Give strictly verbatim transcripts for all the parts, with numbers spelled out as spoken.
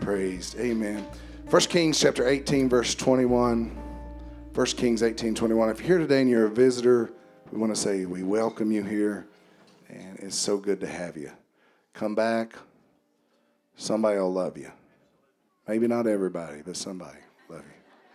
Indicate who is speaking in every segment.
Speaker 1: praised. Amen. First Kings chapter eighteen, verse twenty-one. First Kings eighteen, twenty-one. If you're here today and you're a visitor, we want to say we welcome you here, and it's so good to have you. Come back. Somebody will love you. Maybe not everybody, but somebody will love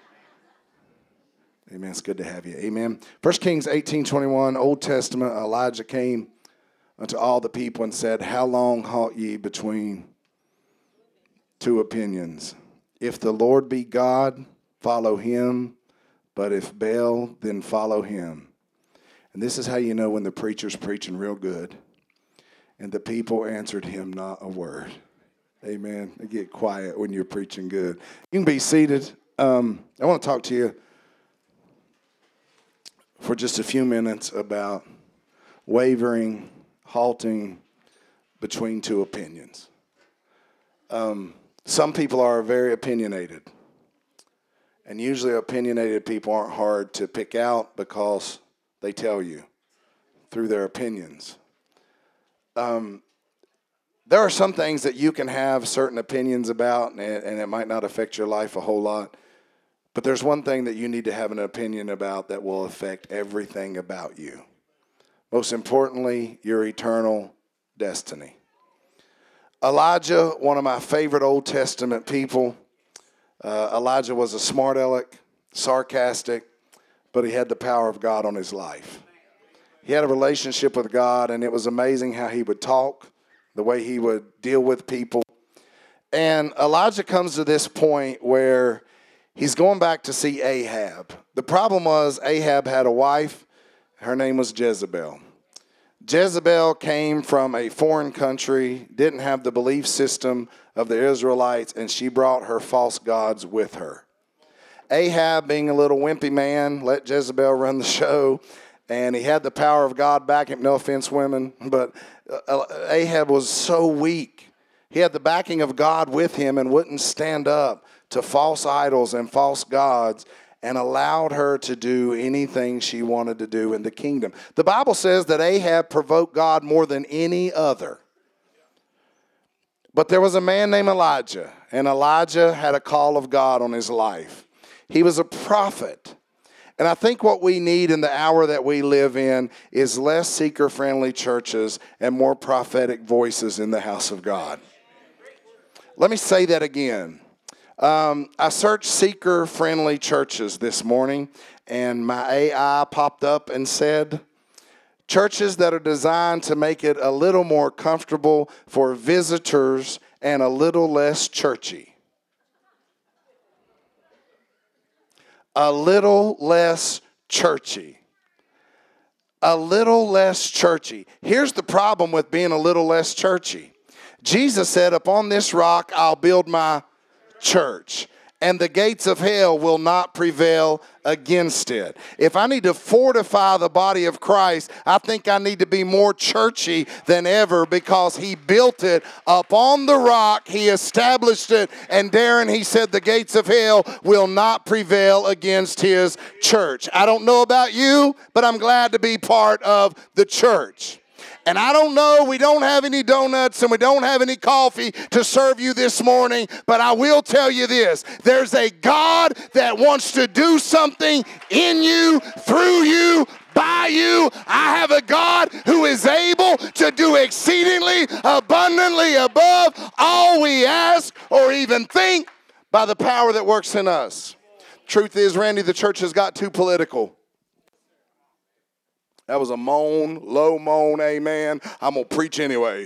Speaker 1: you. Amen. It's good to have you. Amen. First Kings eighteen, twenty-one, Old Testament, Elijah came unto all the people and said, how long halt ye between two opinions? If the Lord be God, follow him. But if Baal, then follow him. And this is how you know when the preacher's preaching real good. And the people answered him not a word. Amen. They get quiet when you're preaching good. You can be seated. Um, I want to talk to you for just a few minutes about wavering, halting between two opinions. Um, some people are very opinionated. And usually opinionated people aren't hard to pick out because they tell you through their opinions. Um, there are some things that you can have certain opinions about, and it, and it might not affect your life a whole lot. But there's one thing that you need to have an opinion about that will affect everything about you. Most importantly, your eternal destiny. Elijah, one of my favorite Old Testament people. Uh, Elijah was a smart aleck, sarcastic, but he had the power of God on his life. He had a relationship with God, and it was amazing how he would talk, the way he would deal with people. And Elijah comes to this point where he's going back to see Ahab. The problem was Ahab had a wife. Her name was Jezebel. Jezebel came from a foreign country, didn't have the belief system of the Israelites, and she brought her false gods with her. Ahab, being a little wimpy man, let Jezebel run the show, and he had the power of God back him. No offense, women, but Ahab was so weak. He had the backing of God with him and wouldn't stand up to false idols and false gods, and allowed her to do anything she wanted to do in the kingdom. The Bible says that Ahab provoked God more than any other. But there was a man named Elijah, and Elijah had a call of God on his life. He was a prophet. And I think what we need in the hour that we live in is less seeker-friendly churches and more prophetic voices in the house of God. Let me say that again. Um, I searched seeker-friendly churches this morning, and my A I popped up and said, churches that are designed to make it a little more comfortable for visitors and a little less churchy. A little less churchy. A little less churchy. Here's the problem with being a little less churchy. Jesus said, upon this rock I'll build my church, and the gates of hell will not prevail against it. If I need to fortify the body of Christ, I think I need to be more churchy than ever, because he built it upon the rock. He established it. And Darren, he said the gates of hell will not prevail against his church. I don't know about you, but I'm glad to be part of the church. And I don't know, we don't have any donuts and we don't have any coffee to serve you this morning, but I will tell you this. There's a God that wants to do something in you, through you, by you. I have a God who is able to do exceedingly abundantly above all we ask or even think by the power that works in us. Truth is, Randy, the church has got too political. That was a moan, low moan, amen. I'm going to preach anyway.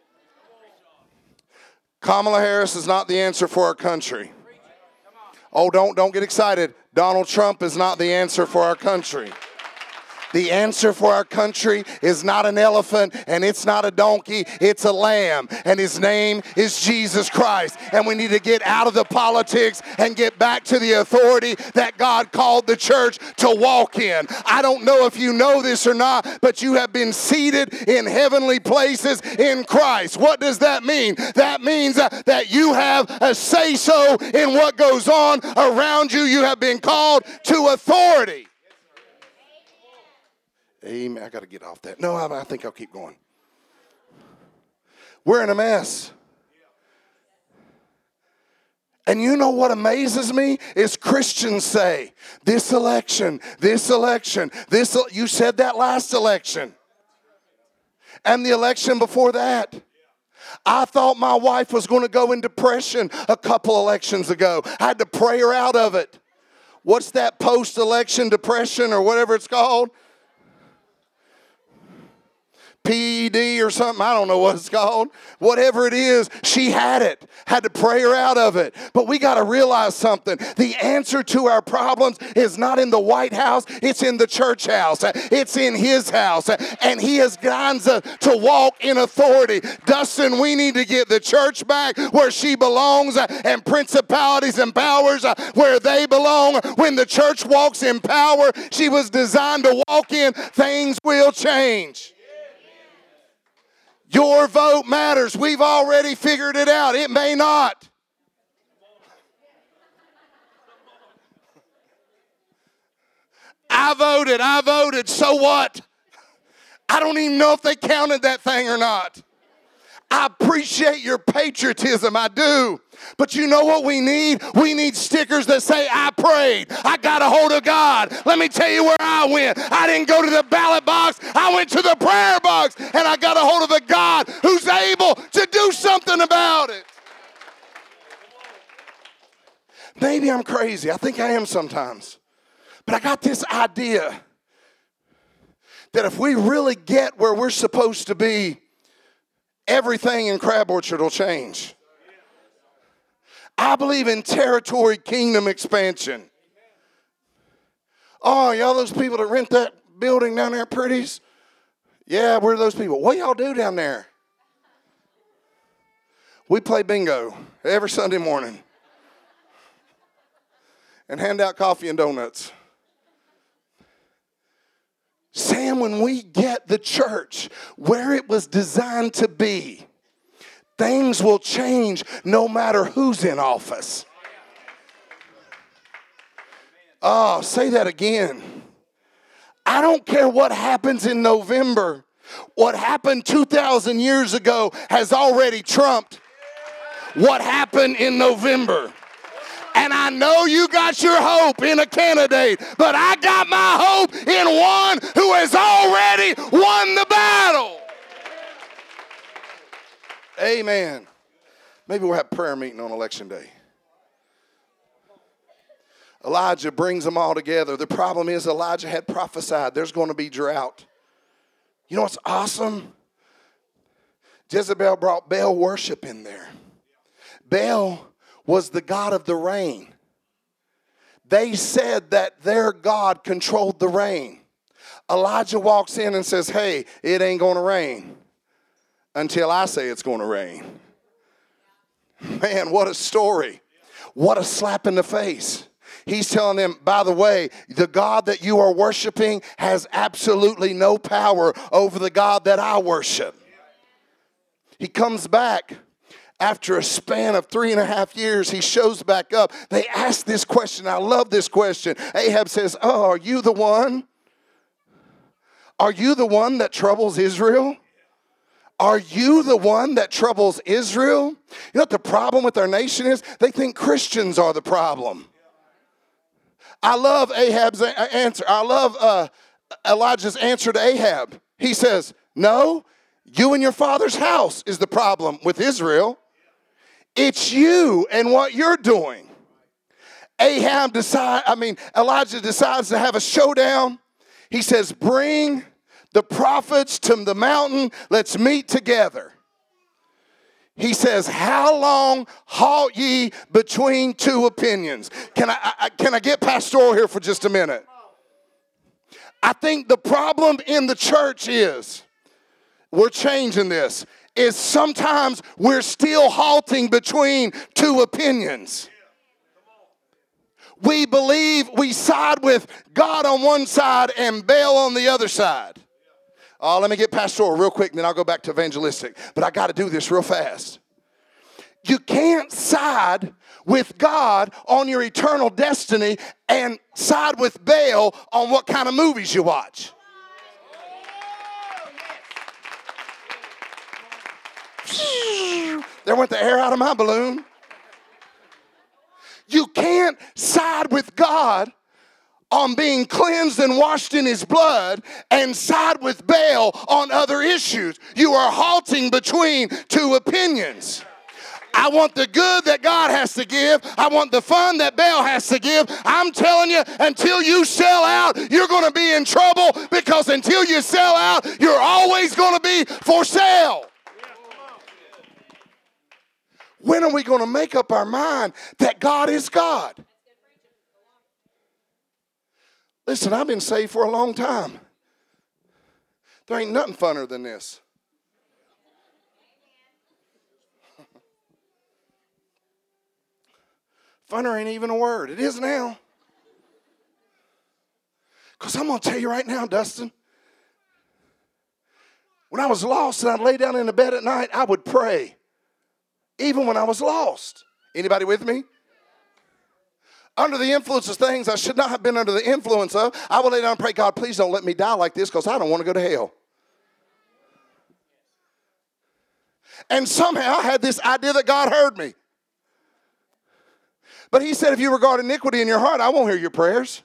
Speaker 1: Kamala Harris is not the answer for our country. Oh, don't, don't get excited. Donald Trump is not the answer for our country. The answer for our country is not an elephant, and it's not a donkey. It's a lamb, and his name is Jesus Christ. And we need to get out of the politics and get back to the authority that God called the church to walk in. I don't know if you know this or not, but you have been seated in heavenly places in Christ. What does that mean? That means uh, that you have a say-so in what goes on around you. You have been called to authority. Amen. I got to get off that. No, I, I think I'll keep going. We're in a mess. And you know what amazes me is Christians say, this election, this election, this, you said that last election. And the election before that. I thought my wife was going to go in depression a couple elections ago. I had to pray her out of it. What's that post-election depression or whatever it's called? P E D or something, I don't know what it's called. Whatever it is, she had it. Had to pray her out of it. But we got to realize something. The answer to our problems is not in the White House. It's in the church house. It's in his house. And he has guided us to walk in authority. Dustin, we need to get the church back where she belongs and principalities and powers where they belong. When the church walks in power she was designed to walk in, things will change. Your vote matters. We've already figured it out. It may not. I voted. I voted. So what? I don't even know if they counted that thing or not. I appreciate your patriotism. I do. But you know what we need? We need stickers that say, I prayed. I got a hold of God. Let me tell you where I went. I didn't go to the ballot box. I went to the prayer box. And I got a hold of a God who's able to do something about it. Maybe I'm crazy. I think I am sometimes. But I got this idea that if we really get where we're supposed to be, everything in Crab Orchard will change. I believe in territory kingdom expansion. Oh, y'all those people that rent that building down there at Pretty's? Yeah, we're those people. What y'all do down there? We play bingo every Sunday morning and hand out coffee and donuts. Sam, when we get the church where it was designed to be, things will change no matter who's in office. Oh, say that again. I don't care what happens in November. What happened two thousand years ago has already trumped what happened in November. And I know you got your hope in a candidate, but I got my hope in one who has already won the battle. Amen. Maybe we'll have prayer meeting on election day. Elijah brings them all together. The problem is Elijah had prophesied there's going to be drought. You know what's awesome? Jezebel brought Baal worship in there. Baal was the god of the rain. They said that their God controlled the rain. Elijah walks in and says, hey, it ain't going to rain until I say it's going to rain. Man, what a story. What a slap in the face. He's telling them, by the way, the God that you are worshiping has absolutely no power over the God that I worship. He comes back. After a span of three and a half years, he shows back up. They ask this question. I love this question. Ahab says, oh, are you the one? Are you the one that troubles Israel? Are you the one that troubles Israel? You know what the problem with our nation is? They think Christians are the problem. I love Ahab's answer. I love uh, Elijah's answer to Ahab. He says, no, you and your father's house is the problem with Israel. It's you and what you're doing. Ahab decide, I mean, Elijah decides to have a showdown. He says, bring the prophets to the mountain. Let's meet together. He says, how long halt ye between two opinions? Can I, I can I get pastoral here for just a minute? I think the problem in the church is, we're changing this, is sometimes we're still halting between two opinions. We believe we side with God on one side and Baal on the other side. Oh, let me get pastoral real quick, and then I'll go back to evangelistic. But I got to do this real fast. You can't side with God on your eternal destiny and side with Baal on what kind of movies you watch. There went the air out of my balloon. You can't side with God on being cleansed and washed in his blood and side with Baal on other issues. You are halting between two opinions. I want the good that God has to give. I want the fun that Baal has to give. I'm telling you, until you sell out, you're going to be in trouble, because until you sell out, you're always going to be for sale. When are we going to make up our mind that God is God? Listen, I've been saved for a long time. There ain't nothing funner than this. Funner ain't even a word. It is now. Because I'm going to tell you right now, Dustin, when I was lost and I'd lay down in the bed at night, I would pray. Even when I was lost. Anybody with me? Under the influence of things I should not have been under the influence of, I would lay down and pray, God, please don't let me die like this, because I don't want to go to hell. And somehow I had this idea that God heard me. But he said, if you regard iniquity in your heart, I won't hear your prayers.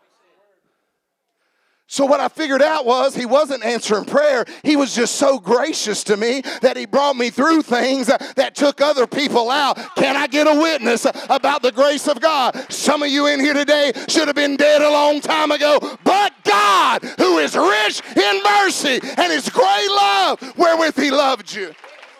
Speaker 1: So what I figured out was he wasn't answering prayer. He was just so gracious to me that he brought me through things that took other people out. Can I get a witness about the grace of God? Some of you in here today should have been dead a long time ago. But God, who is rich in mercy and his great love wherewith he loved you.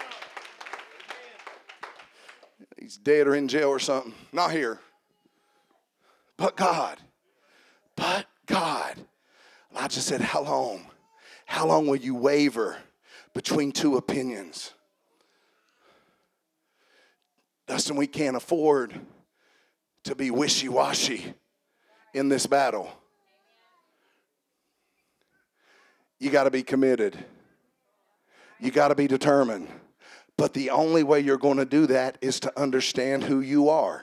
Speaker 1: He's dead or in jail or something. Not here. But God. But God. I just said, how long? How long will you waver between two opinions? Dustin, we can't afford to be wishy-washy in this battle. You got to be committed. You got to be determined. But the only way you're going to do that is to understand who you are.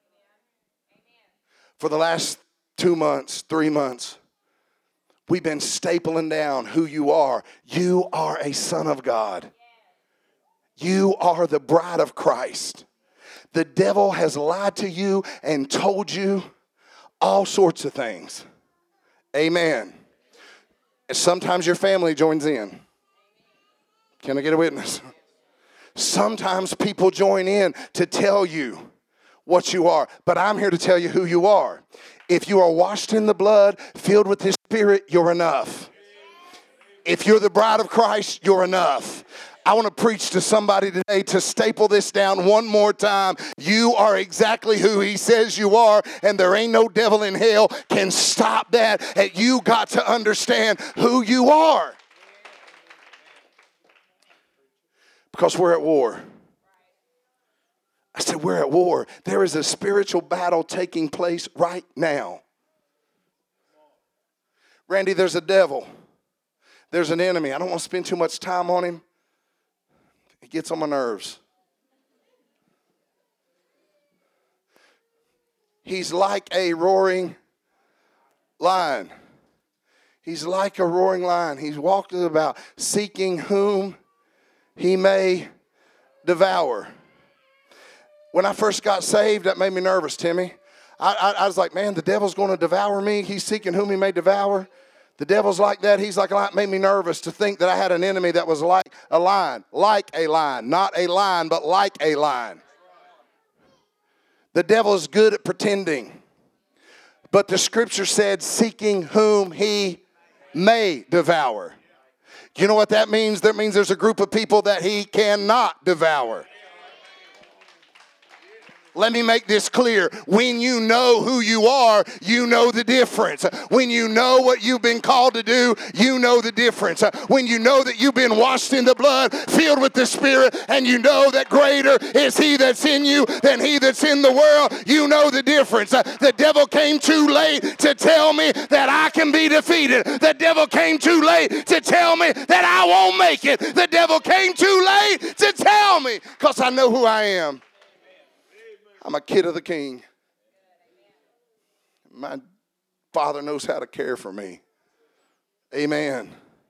Speaker 1: For the last two months, three months, we've been stapling down who you are. You are a son of God. You are the bride of Christ. The devil has lied to you and told you all sorts of things. Amen. And sometimes your family joins in. Can I get a witness? Sometimes people join in to tell you what you are. But I'm here to tell you who you are. If you are washed in the blood, filled with his Spirit, you're enough. If you're the bride of Christ, you're enough. I want to preach to somebody today to staple this down one more time. You are exactly who he says you are, and there ain't no devil in hell can stop that. And you got to understand who you are. Because we're at war. I said, we're at war. There is a spiritual battle taking place right now. Randy, there's a devil. There's an enemy. I don't want to spend too much time on him. It gets on my nerves. He's like a roaring lion. He's like a roaring lion. He's walking about seeking whom he may devour. When I first got saved, that made me nervous, Timmy. I, I, I was like, man, the devil's going to devour me. He's seeking whom he may devour. The devil's like that. He's like, it made me nervous to think that I had an enemy that was like a lion. Like a lion. Not a lion, but like a lion. The devil is good at pretending. But the scripture said, seeking whom he may devour. You know what that means? That means there's a group of people that he cannot devour. Let me make this clear. When you know who you are, you know the difference. When you know what you've been called to do, you know the difference. When you know that you've been washed in the blood, filled with the Spirit, and you know that greater is he that's in you than he that's in the world, you know the difference. The devil came too late to tell me that I can be defeated. The devil came too late to tell me that I won't make it. The devil came too late to tell me, because I know who I am. I'm a kid of the King. My Father knows how to care for me. Amen.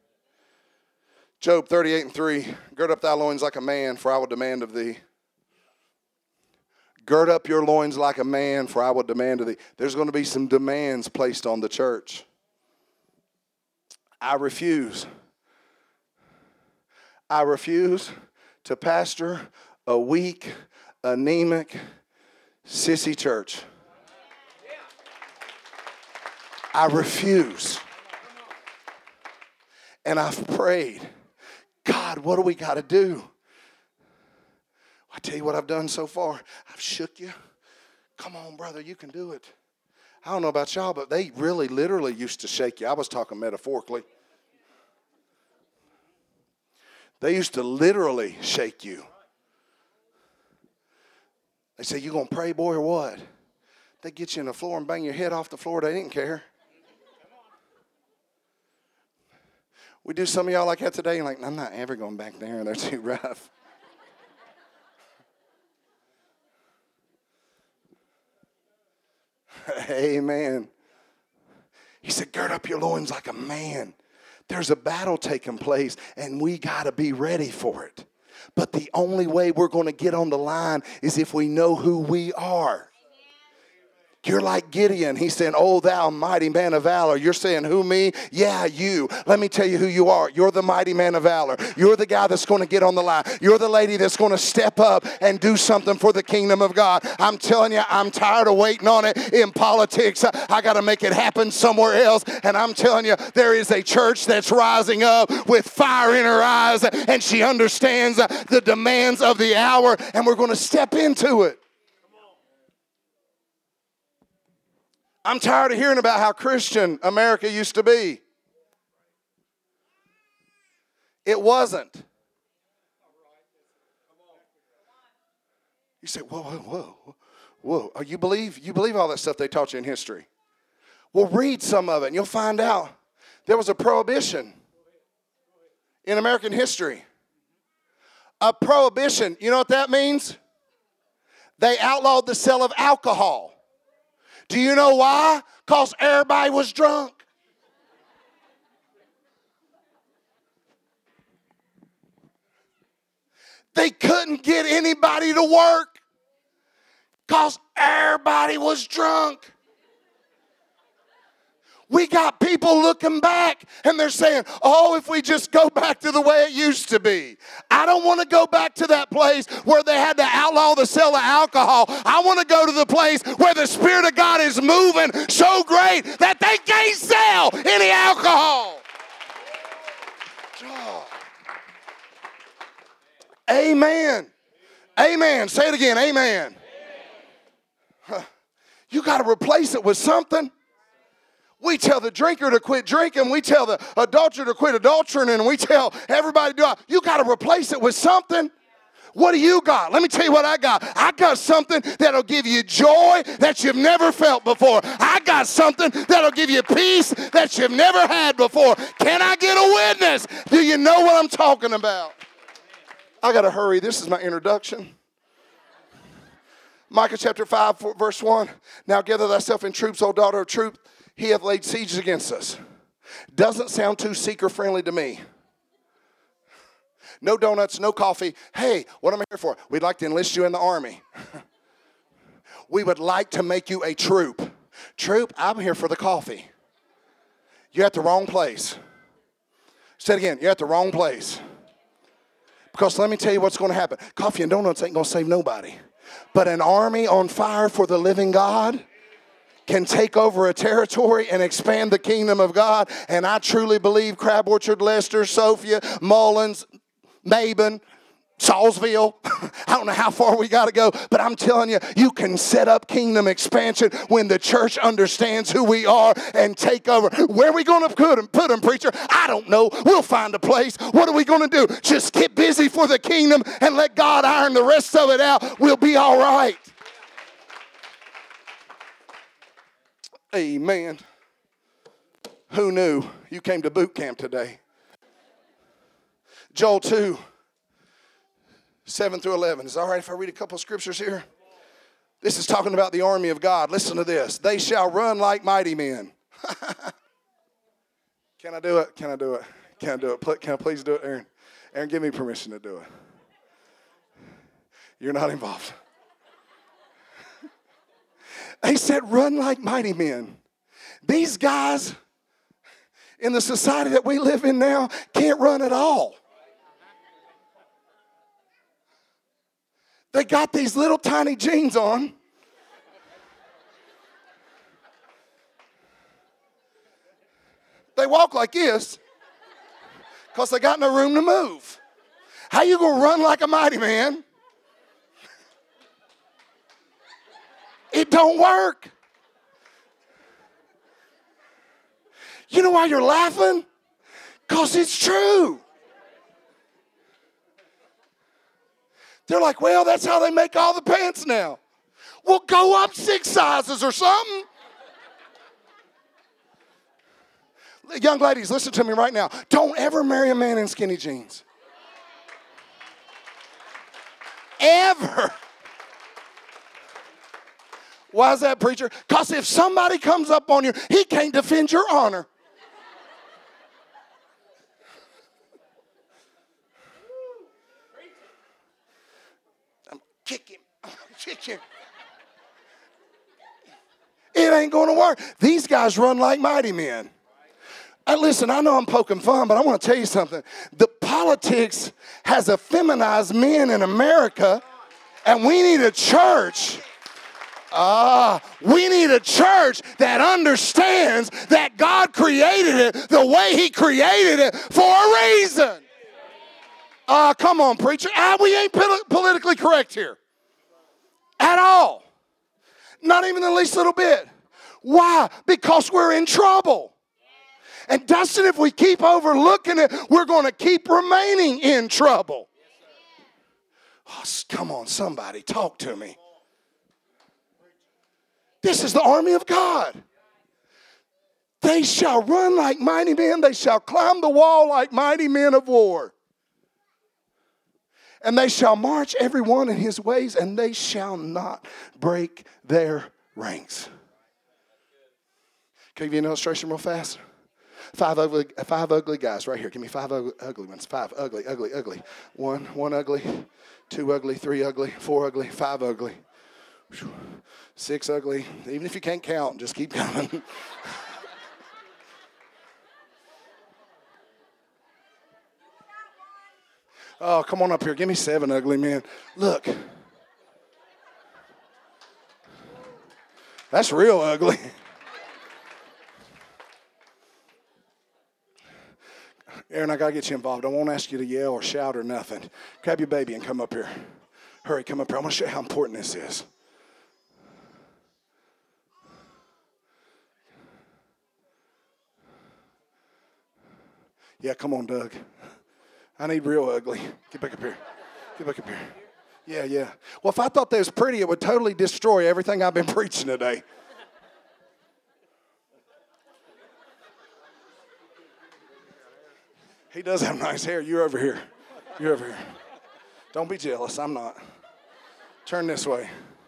Speaker 1: Job thirty-eight and three. Gird up thy loins like a man, for I will demand of thee. Gird up your loins like a man, for I will demand of thee. There's going to be some demands placed on the church. I refuse. I refuse to pastor a weak, anemic, sissy church. I refuse. And I've prayed, God, what do we got to do? I tell you what I've done so far. I've shook you. Come on, brother, you can do it. I don't know about y'all, but they really literally used to shake you. I was talking metaphorically. They used to literally shake you. They say, you going to pray, boy, or what? They get you on the floor and bang your head off the floor. They didn't care. We do some of y'all like that today. You're like, I'm not ever going back there. They're too rough. Amen. He said, gird up your loins like a man. There's a battle taking place, and we got to be ready for it. But the only way we're going to get on the line is if we know who we are. You're like Gideon. He's saying, oh, thou mighty man of valor. You're saying, who, me? Yeah, you. Let me tell you who you are. You're the mighty man of valor. You're the guy that's going to get on the line. You're the lady that's going to step up and do something for the kingdom of God. I'm telling you, I'm tired of waiting on it in politics. I got to make it happen somewhere else. And I'm telling you, there is a church that's rising up with fire in her eyes, and she understands the demands of the hour, and we're going to step into it. I'm tired of hearing about how Christian America used to be. It wasn't. You say, whoa, whoa, whoa, whoa. Oh, you believe, you believe all that stuff they taught you in history? Well, read some of it and you'll find out there was a prohibition in American history. A prohibition, you know what that means? They outlawed the sale of alcohol. Do you know why? Because everybody was drunk. They couldn't get anybody to work because everybody was drunk. We got people looking back and they're saying, oh, if we just go back to the way it used to be. I don't want to go back to that place where they had to outlaw the sale of alcohol. I want to go to the place where the Spirit of God is moving so great that they can't sell any alcohol. Oh. Amen. Amen. Say it again. Amen. Huh. You got to replace it with something. We tell the drinker to quit drinking. We tell the adulterer to quit adultering. And we tell everybody to do it. You got to replace it with something. What do you got? Let me tell you what I got. I got something that'll give you joy that you've never felt before. I got something that'll give you peace that you've never had before. Can I get a witness? Do you know what I'm talking about? I got to hurry. This is my introduction. Micah chapter five, verse one. Now gather thyself in troops, O daughter of truth. He hath laid siege against us. Doesn't sound too seeker-friendly to me. No donuts, no coffee. Hey, what am I here for? We'd like to enlist you in the army. We would like to make you a troop. Troop, I'm here for the coffee. You're at the wrong place. Say it again. You're at the wrong place. Because let me tell you what's going to happen. Coffee and donuts ain't going to save nobody. But an army on fire for the living God can take over a territory and expand the kingdom of God. And I truly believe Crab Orchard, Lester, Sophia, Mullins, Maben, Salisville, I don't know how far we got to go, but I'm telling you, you can set up kingdom expansion when the church understands who we are and take over. Where are we going to put them, put them, preacher? I don't know. We'll find a place. What are we going to do? Just get busy for the kingdom and let God iron the rest of it out. We'll be all right. Amen. Who knew you came to boot camp today? Joel two, seven through eleven. Is it all right if I read a couple of scriptures here? This is talking about the army of God. Listen to this. They shall run like mighty men. Can I do it? Can I do it? Can I do it? Can I please do it, Aaron? Aaron, give me permission to do it. You're not involved. He said, run like mighty men. These guys in the society that we live in now can't run at all. They got these little tiny jeans on. They walk like this because they got no room to move. How you going to run like a mighty man? It don't work. You know why you're laughing? Because it's true. They're like, well, that's how they make all the pants now. Well, go up six sizes or something. Young ladies, listen to me right now. Don't ever marry a man in skinny jeans. Ever. Why is that, preacher? Because if somebody comes up on you, he can't defend your honor. I'm kicking. I'm kicking. It ain't going to work. These guys run like mighty men. Uh, listen, I know I'm poking fun, but I want to tell you something. The politics has effeminized men in America, and we need a church. Ah, we need a church that understands that God created it the way He created it for a reason. Ah, uh, come on, preacher. Ah, we ain't pol- politically correct here at all. Not even the least little bit. Why? Because we're in trouble. And Dustin, if we keep overlooking it, we're going to keep remaining in trouble. Oh, come on, somebody, talk to me. This is the army of God. They shall run like mighty men. They shall climb the wall like mighty men of war. And they shall march every one in his ways, and they shall not break their ranks. Can I give you an illustration real fast? Five ugly, five ugly guys right here. Give me five ugly, ugly ones. Five ugly, ugly, ugly. One, one ugly. Two ugly, three ugly, four ugly, five ugly. Six ugly. Even if you can't count, just keep coming. Oh, come on up here. Give me seven ugly men. Look. That's real ugly. Aaron, I got to get you involved. I won't ask you to yell or shout or nothing. Grab your baby and come up here. Hurry, come up here. I want to show you how important this is. Yeah, come on, Doug. I need real ugly. Get back up here. Get back up here. Yeah, yeah. Well, if I thought that was pretty, it would totally destroy everything I've been preaching today. He does have nice hair. You're over here. You're over here. Don't be jealous. I'm not. Turn this way.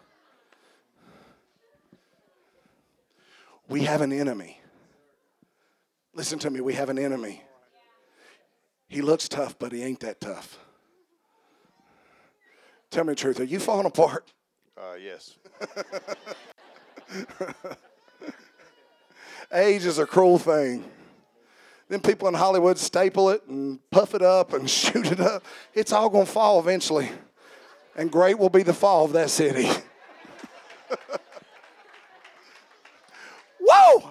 Speaker 1: We have an enemy. Listen to me. We have an enemy. He looks tough, but he ain't that tough. Tell me the truth. Are you falling apart?
Speaker 2: Uh, yes.
Speaker 1: Age is a cruel thing. Then people in Hollywood staple it and puff it up and shoot it up. It's all going to fall eventually. And great will be the fall of that city. Whoa!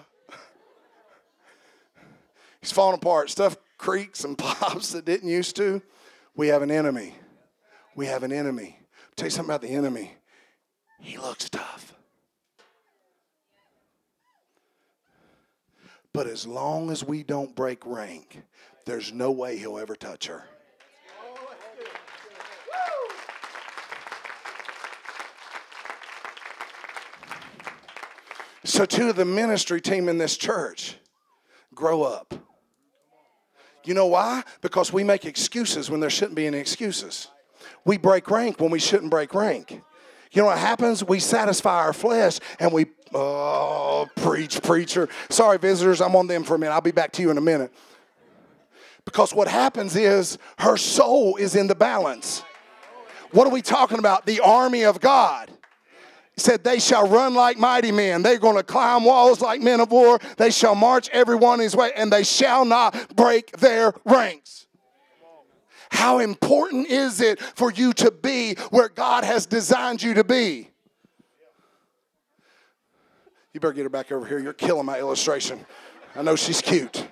Speaker 1: He's falling apart. Stuff creaks and pops that didn't used to. We have an enemy. We have an enemy. I'll tell you something about the enemy. He looks tough. But as long as we don't break rank, there's no way he'll ever touch her. So to the ministry team in this church, grow up. You know why? Because we make excuses when there shouldn't be any excuses. We break rank when we shouldn't break rank. You know what happens? We satisfy our flesh and we, oh, preach, preacher. Sorry, visitors, I'm on them for a minute. I'll be back to you in a minute. Because what happens is her soul is in the balance. What are we talking about? The army of God. He said, they shall run like mighty men. They're going to climb walls like men of war. They shall march every one his way, and they shall not break their ranks. How important is it for you to be where God has designed you to be? You better get her back over here. You're killing my illustration. I know she's cute.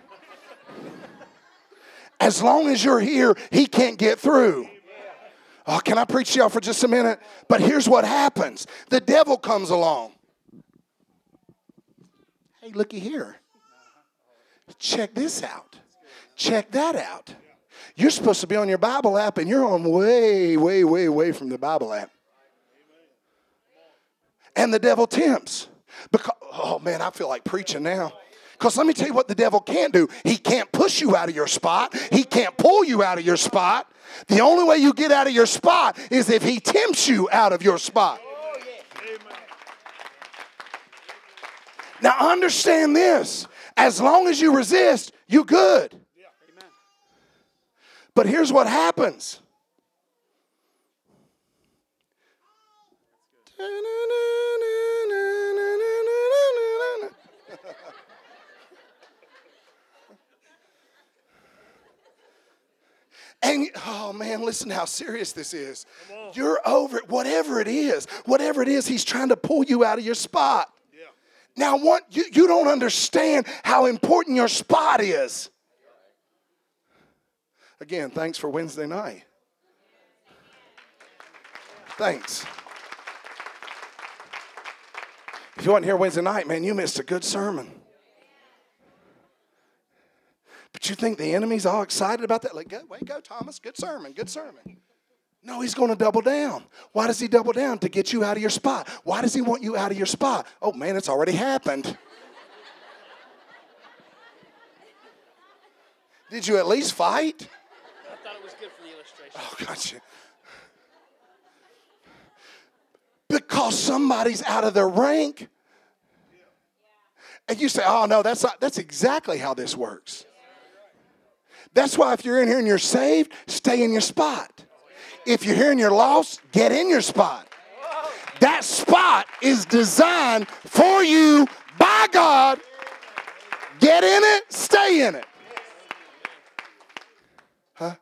Speaker 1: As long as you're here, he can't get through. Oh, can I preach to y'all for just a minute? But here's what happens. The devil comes along. Hey, looky here. Check this out. Check that out. You're supposed to be on your Bible app, and you're on way, way, way, way from the Bible app. And the devil tempts. Because, oh, man, I feel like preaching now. Because let me tell you what the devil can't do. He can't push you out of your spot. He can't pull you out of your spot. The only way you get out of your spot is if he tempts you out of your spot. Now understand this. As long as you resist, you're good. But here's what happens. And, oh man, listen how serious this is. You're over it, whatever it is. Whatever it is, he's trying to pull you out of your spot. Yeah. Now, what, you, you don't understand how important your spot is. Again, thanks for Wednesday night. Thanks. If you weren't here Wednesday night, man, you missed a good sermon. But you think the enemy's all excited about that? Like, go, way go, Thomas. Good sermon, good sermon. No, he's going to double down. Why does he double down? To get you out of your spot. Why does he want you out of your spot? Oh, man, it's already happened. Did you at least fight?
Speaker 2: I thought it was good for the illustration.
Speaker 1: Oh, gotcha. Because somebody's out of their rank. And you say, oh, no, that's not, that's exactly how this works. That's why if you're in here and you're saved, stay in your spot. If you're here and you're lost, get in your spot. That spot is designed for you by God. Get in it, stay in it. Huh?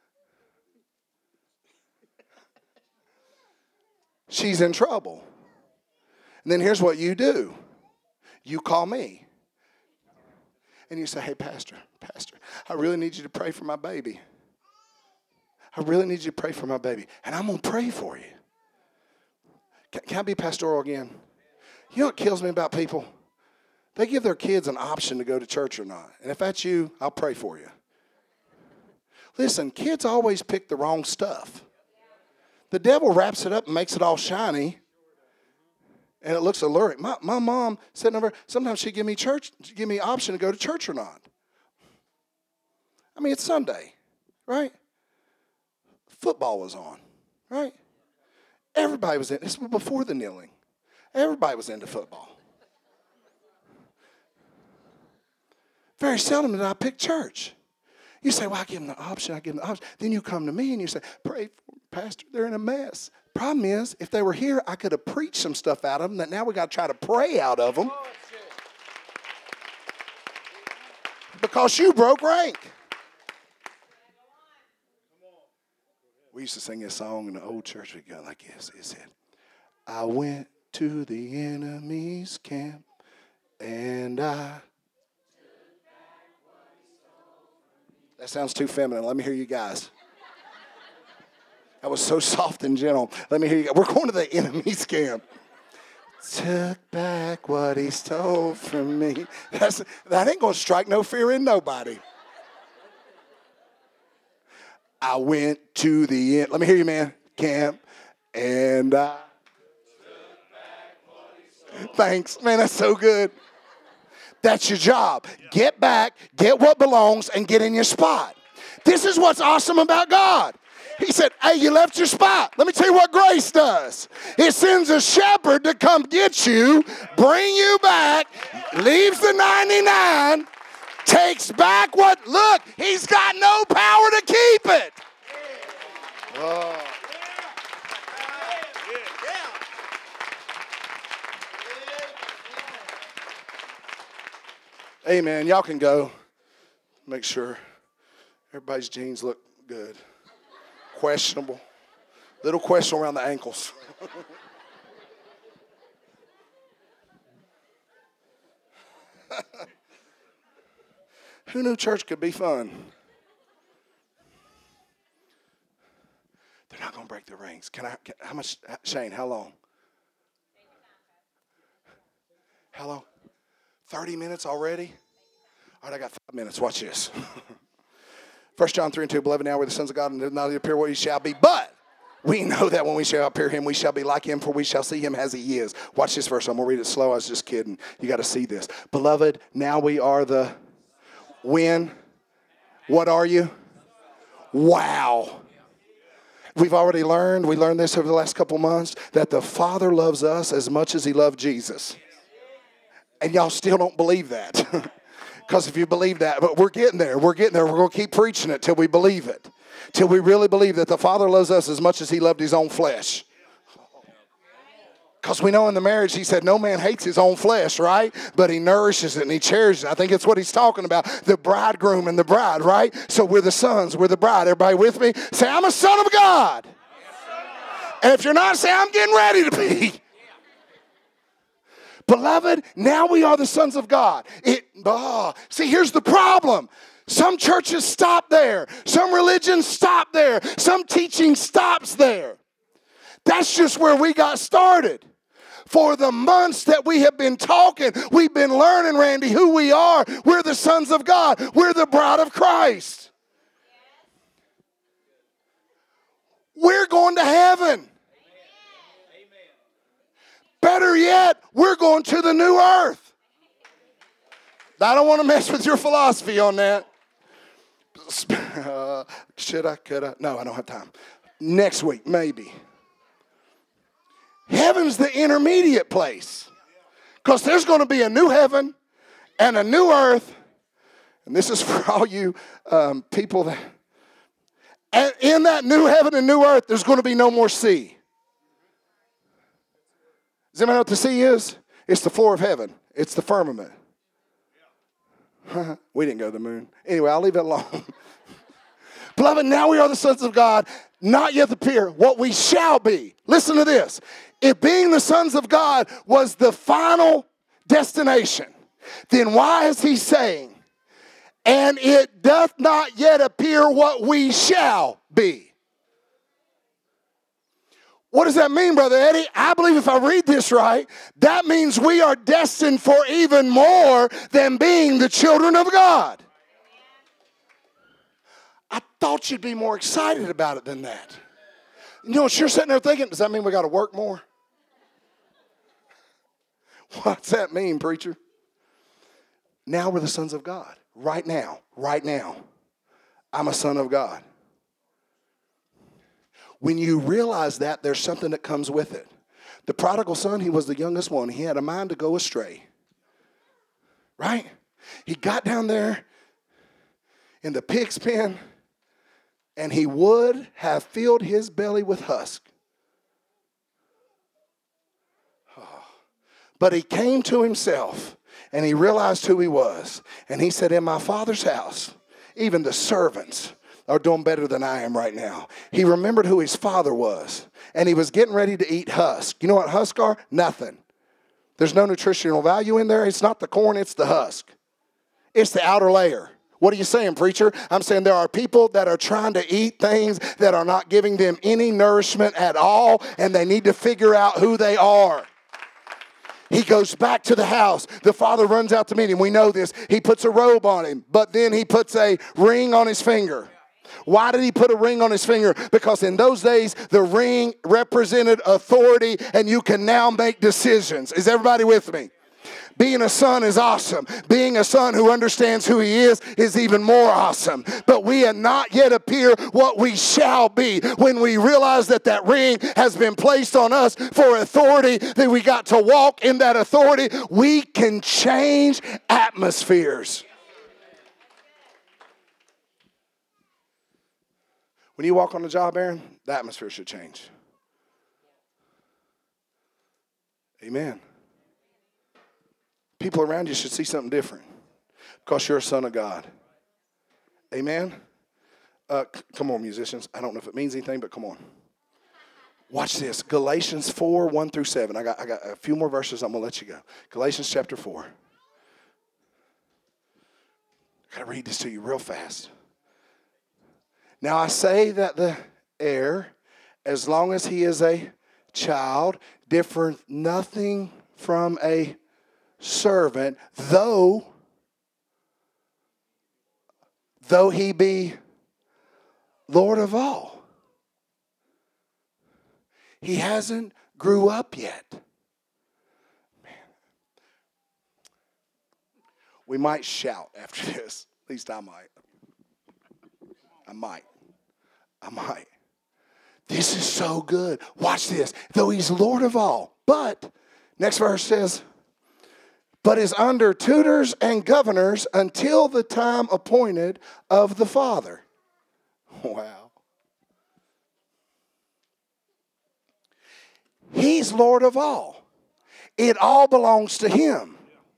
Speaker 1: She's in trouble. And then here's what you do. You call me. And you say, hey, Pastor, Pastor, I really need you to pray for my baby. I really need you to pray for my baby. And I'm going to pray for you. Can, can I be pastoral again? You know what kills me about people? They give their kids an option to go to church or not. And if that's you, I'll pray for you. Listen, kids always pick the wrong stuff. The devil wraps it up and makes it all shiny. And it looks alluring. My, my mom sitting over, sometimes she'd give me church, she'd give me an option to go to church or not. I mean, it's Sunday, right? Football was on, right? Everybody was in. This was before the kneeling. Everybody was into football. Very seldom did I pick church. You say, well, I give them the option, I give them the option. Then you come to me and you say, pray for them, Pastor, they're in a mess. Problem is, if they were here, I could have preached some stuff out of them that now we got to try to pray out of them. Because you broke rank. We used to sing this song in the old church. We go like this. It said, I went to the enemy's camp and I... That sounds too feminine. Let me hear you guys. That was so soft and gentle. Let me hear you guys. We're going to the enemy's camp. Took back what he stole from me. That's, that ain't going to strike no fear in nobody. I went to the end. Let me hear you, man. Camp. And I... Thanks. Man, that's so good. That's your job. Get back, get what belongs, and get in your spot. This is what's awesome about God. He said, hey, you left your spot. Let me tell you what grace does. It sends a shepherd to come get you, bring you back, leaves the ninety-nine, takes back what, look, he's got no power to keep it. Oh. Amen. Y'all can go. Make sure everybody's jeans look good. Questionable. Little question around the ankles. Who knew church could be fun? They're not going to break the rings. Can I? Can, how much? Shane, how long? How long? thirty minutes already? All right, I got five minutes. Watch this. First John three and two, beloved, now we're the sons of God, and did not appear what he shall be. But we know that when we shall appear him, we shall be like him, for we shall see him as he is. Watch this verse. I'm going to read it slow. I was just kidding. You got to see this. Beloved, now we are the when? What are you? Wow. We've already learned, we learned this over the last couple months, that the Father loves us as much as he loved Jesus. And y'all still don't believe that. Because if you believe that, but we're getting there. We're getting there. We're going to keep preaching it till we believe it. Till we really believe that the Father loves us as much as he loved his own flesh. Because we know in the marriage, he said, no man hates his own flesh, right? But he nourishes it and he cherishes it. I think it's what he's talking about, the bridegroom and the bride, right? So we're the sons, we're the bride. Everybody with me? Say, I'm a son of God. And if you're not, say, I'm getting ready to be. Beloved, now we are the sons of God. It, oh, see, here's the problem. Some churches stop there. Some religions stop there. Some teaching stops there. That's just where we got started. For the months that we have been talking, we've been learning, Randy, who we are. We're the sons of God. We're the bride of Christ. We're going to heaven. Better yet, we're going to the new earth. I don't want to mess with your philosophy on that. Uh, should I, could I? No, I don't have time. Next week, maybe. Heaven's the intermediate place. Because there's going to be a new heaven and a new earth. And this is for all you um, people that... And in that new heaven and new earth, there's going to be no more sea. Does anybody know what the sea is? It's the floor of heaven. It's the firmament. We didn't go to the moon. Anyway, I'll leave it alone. Beloved, now we are the sons of God, not yet appear, what we shall be. Listen to this. If being the sons of God was the final destination, then why is he saying, and it doth not yet appear what we shall be? What does that mean, Brother Eddie? I believe if I read this right, that means we are destined for even more than being the children of God. I thought you'd be more excited about it than that. You know what you're sitting there thinking? Does that mean we got to work more? What's that mean, preacher? Now we're the sons of God. Right now, right now, I'm a son of God. When you realize that, there's something that comes with it. The prodigal son, he was the youngest one. He had a mind to go astray. Right? He got down there in the pig's pen, and he would have filled his belly with husk. Oh. But he came to himself, and he realized who he was. And he said, in my Father's house, even the servants are doing better than I am right now. He remembered who his father was, and he was getting ready to eat husk. You know what husk are? Nothing. There's no nutritional value in there. It's not the corn, it's the husk. It's the outer layer. What are you saying, preacher? I'm saying there are people that are trying to eat things that are not giving them any nourishment at all, and they need to figure out who they are. He goes back to the house. The father runs out to meet him. We know this. He puts a robe on him, but then he puts a ring on his finger. Why did he put a ring on his finger? Because in those days, the ring represented authority, and you can now make decisions. Is everybody with me? Being a son is awesome. Being a son who understands who he is is even more awesome. But we have not yet appear what we shall be. When we realize that that ring has been placed on us for authority, that we got to walk in that authority, we can change atmospheres. When you walk on the job, Aaron, the atmosphere should change. Amen. People around you should see something different. Because you're a son of God. Amen? Uh, c- come on, musicians. I don't know if it means anything, but come on. Watch this. Galatians four, one through seven. I got, I got a few more verses. I'm going to let you go. Galatians chapter four. I got to read this to you real fast. Now I say that the heir, as long as he is a child, differeth nothing from a servant, though, though he be Lord of all. He hasn't grew up yet. Man. We might shout after this. At least I might. I might. I might. This is so good. Watch this. Though he's Lord of all. But, next verse says, but is under tutors and governors until the time appointed of the Father. Wow. He's Lord of all. It all belongs to him.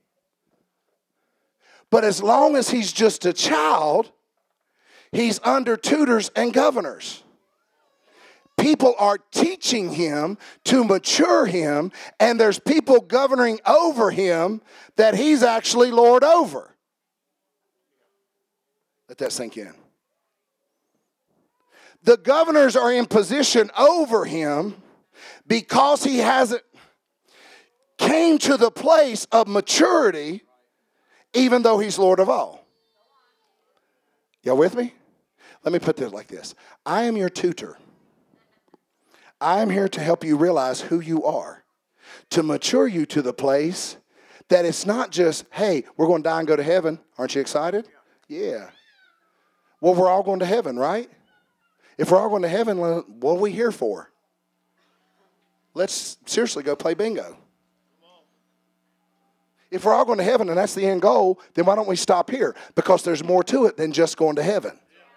Speaker 1: But as long as he's just a child, he's under tutors and governors. People are teaching him to mature him, and there's people governing over him that he's actually Lord over. Let that sink in. The governors are in position over him because he hasn't came to the place of maturity, even though he's Lord of all. Y'all with me? Let me put this like this. I am your tutor. I am here to help you realize who you are, to mature you to the place that it's not just, hey, we're going to die and go to heaven. Aren't you excited? Yeah. Well, we're all going to heaven, right? If we're all going to heaven, what are we here for? Let's seriously go play bingo. If we're all going to heaven and that's the end goal, then why don't we stop here? Because there's more to it than just going to heaven.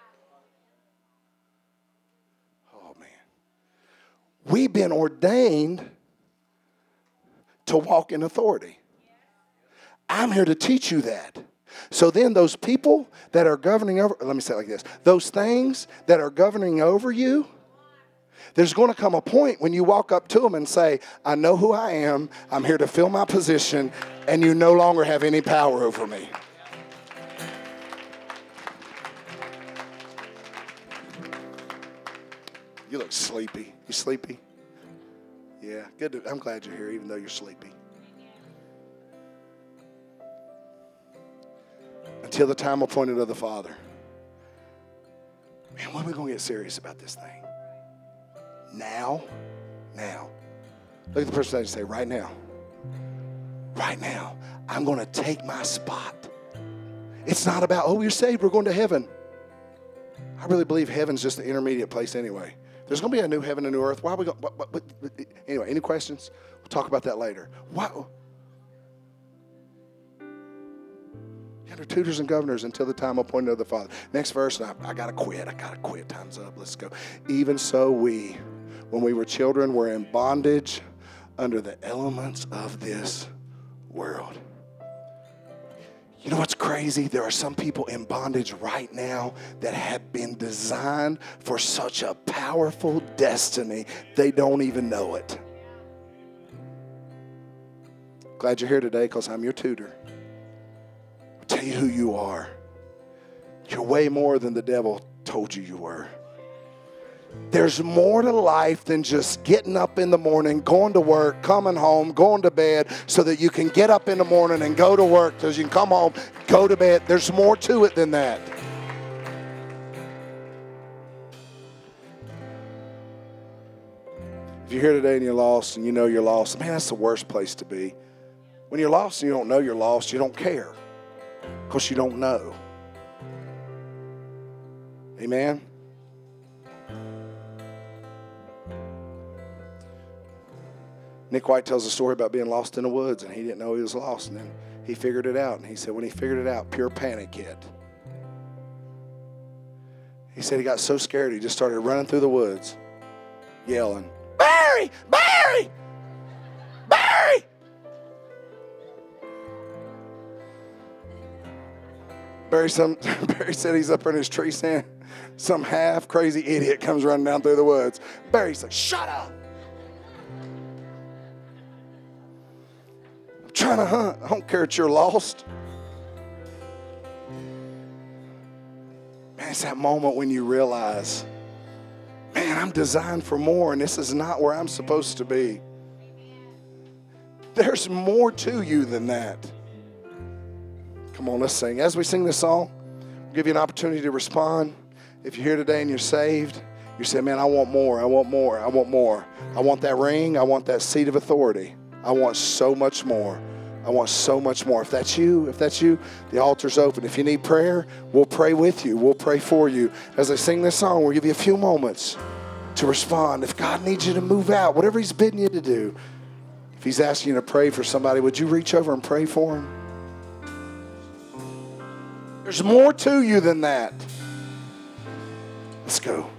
Speaker 1: Oh, man. We've been ordained to walk in authority. I'm here to teach you that. So then those people that are governing over, let me say it like this. Those things that are governing over you, there's going to come a point when you walk up to them and say, I know who I am. I'm here to fill my position, and you no longer have any power over me. You look sleepy. You sleepy? Yeah, good. To, I'm glad you're here, even though you're sleepy. Until the time appointed of the Father. Man, when are we going to get serious about this thing? Now, now. Look at the person and say, right now. Right now. I'm going to take my spot. It's not about, oh, you're saved, we're going to heaven. I really believe heaven's just an intermediate place anyway. There's going to be a new heaven and a new earth. Why are we going? But, but, but, anyway, any questions? We'll talk about that later. Why? Under tutors and governors until the time appointed of the Father. Next verse, and I, I got to quit. I got to quit. Time's up. Let's go. Even so we, when we were children, were in bondage under the elements of this world. You know what's crazy? There are some people in bondage right now that have been designed for such a powerful destiny, they don't even know it. Glad you're here today because I'm your tutor. Tell you who you are. You're way more than the devil told you you were. There's more to life than just getting up in the morning, going to work, coming home, going to bed so that you can get up in the morning and go to work so you can come home, go to bed. There's more to it than that. If you're here today and you're lost and you know you're lost, man, that's the worst place to be. When you're lost and you don't know you're lost, you don't care. Because you don't know. Amen? Nick White tells a story about being lost in the woods, and he didn't know he was lost, and then he figured it out. And he said when he figured it out, pure panic hit. He said he got so scared he just started running through the woods, yelling, Barry! Barry! Barry! Barry, some, Barry said he's up in his tree stand. Some half crazy idiot comes running down through the woods. Barry's like, shut up. I'm trying to hunt. I don't care if you're lost. Man, it's that moment when you realize, man, I'm designed for more, and this is not where I'm supposed to be. There's more to you than that. Come on, let's sing. As we sing this song, we'll give you an opportunity to respond. If you're here today and you're saved, you say, man, I want more, I want more, I want more. I want that ring, I want that seat of authority. I want so much more. I want so much more. If that's you, if that's you, the altar's open. If you need prayer, we'll pray with you. We'll pray for you. As I sing this song, we'll give you a few moments to respond. If God needs you to move out, whatever he's bidding you to do, if he's asking you to pray for somebody, would you reach over and pray for him? There's more to you than that. Let's go.